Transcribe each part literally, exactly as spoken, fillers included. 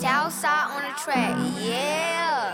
Southside on the track, yeah.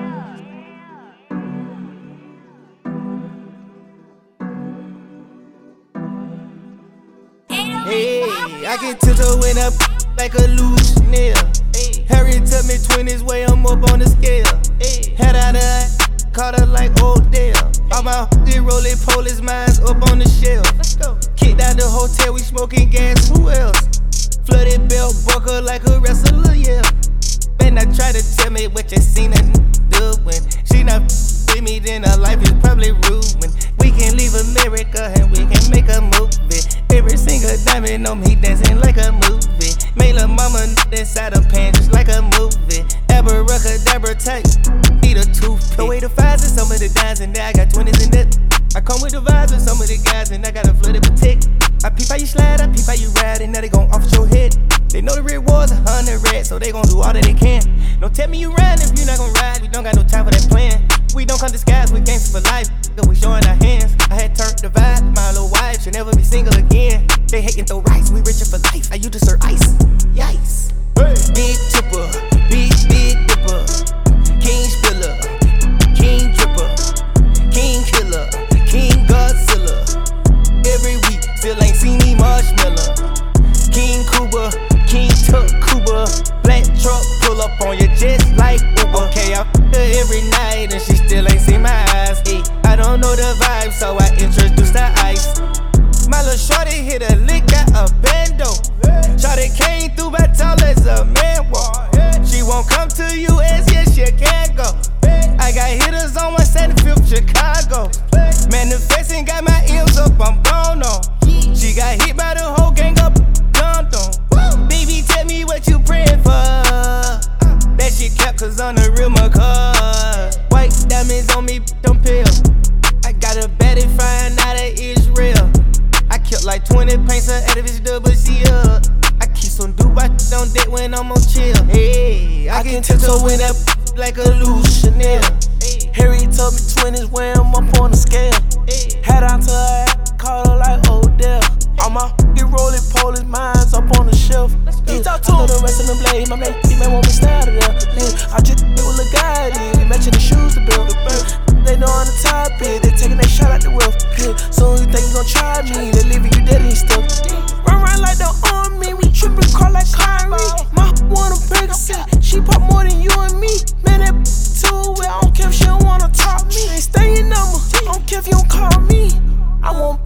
Hey, I can tiptoe when I like a loose Chanel. Harry took me twenties way, I'm up on the scale. Head out of caught her like Odell. All my hoodies rolling police mines up on the shelf. Kicked out the hotel, we smoking gas, who else? Flooded belt buckle like a wrestler, yeah. Man, I try to tell me what you seen her doing. She not with me, then her life is probably ruined. We can leave America and we can make a movie. Every single diamond on me dancing like a movie. Made la mama inside her pants just like a movie. Abracadabra tight, eat a toothpick. The way the fives and some of the dimes and there I got twenties in that. I come with the vibes with some of the guys and I got a flooded protect. I peep how you slide, I peep how you ride, and now they gon' off your head. They know the rewards a hundred rats, so they gon' do all that they can. Don't tell me you ride if you not gon' ride, we don't got no time for that plan. We don't come disguised, we gangsta for life, cause we showing our hands. I had turned the vibe, my little wife should never be single again. They hatin' throw rice, we richer for life, I used to serve ice, yikes. Hey. Big tipper, big, big dipper, king spiller, king dripper, king killer, king Godzilla. Every week, still ain't seen me marshmallow. King Cuba, King Tuck Cuba, black truck pull up on you just like Uber. Okay, I f her every night and she still ain't seen my eyes. Ay, I don't know the vibe, so I introduced the ice. My little shorty hit a lick, got a bando. Shorty came through by tall as a man walk. She won't come to U S, yeah, she can't go. I got hitters on one seventy-fifth Chicago. Manifesting got my M's up, I'm gone on. She got hit by the whole gang up, London. Baby, tell me what you praying for. That shit kept cause on the real my car. White diamonds on me, them pills. I got a baddie flying out of Israel. I killed like twenty paints out of his double C up. I keep some Dubai on deck when I'm on chill. Hey, I, I can tiptoe in that like a loose Chanel. Harry told me twenties when I'm up on the scale. Head out to her ass, called her like Odell. All my f***ing rolling polish mines up on the shelf. Yeah, I told the rest of them blade, my man, he man want me stay out of there. Yeah, I just it with a guy, yeah, matching the shoes to build. They know on the top, yeah, they taking that shot out the whip. Yeah, so you think you gon' try me, they leaving you dead and stuff. Run around like the army, we trippin' car like Kyrie. My want a Percocet, she pop more than you and me. Man, that too well, I don't care if she don't wanna talk me. Ain't stay your number, I don't care if you don't call me. I want